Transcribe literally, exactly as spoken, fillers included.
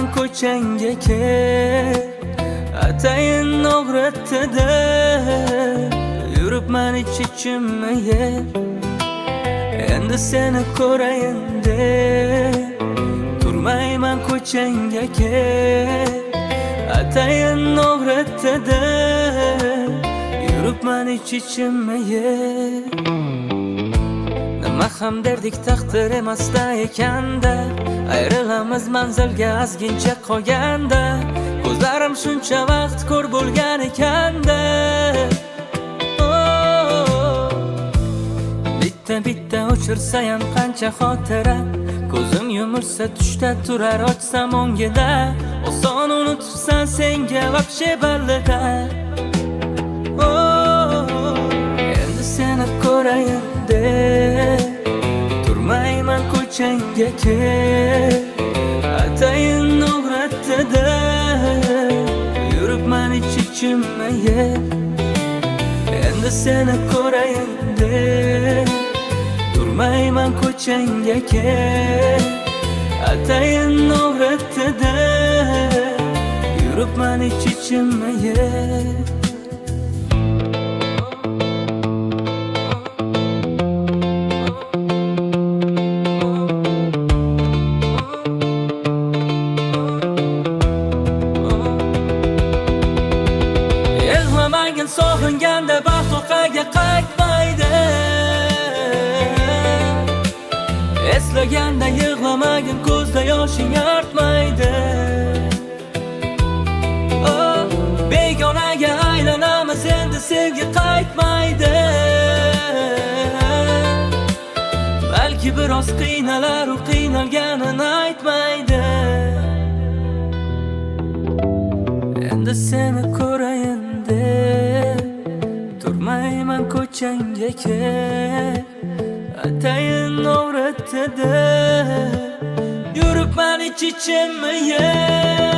ko'changga kel, atayin og'ritdi-da, yuribman ich-ichimni yer. Endi seni ko'rayin deb turmayman ko'changga kel, atayin og'ritdi-da, yuribman ich-ichimni yer. Nima ham derdik taqdir emasda ekanda, ayrilamiz manzilga ozgincha qolganda, ko'zlarim shuncha vaqt ko'r bo'lgan ekanda. Bitta bitta o'chirsa ham qancha xotira, ko'zim yumilsa tushda turar, ochsam o'ngida, oson unutibsan senga vaqshe ballida. Endi seni ko'rayin deb turmayman ko'changga kel, atayin og'ritdi-da, yuribman ich-ichimni yer. Endi seni ko'rayin deb turmayman ko'changga kel, atayin og'ritdi-da, yuribman ich-ichimni yer. Sog'inganda baxt orqaga qaytmaydi, eslaganda yig'lamagin, ko'zda yoshing artmaydi. Oh, begonaga aylanamiz, endi sevgi qaytmaydi. Balki biroz qiynalar, u qiynalganini aytmaydi. Endi seni ko'rayin deb turmayman ko'changga kel, atayin og'ritdi-da, yuribman ich-ichimni yer.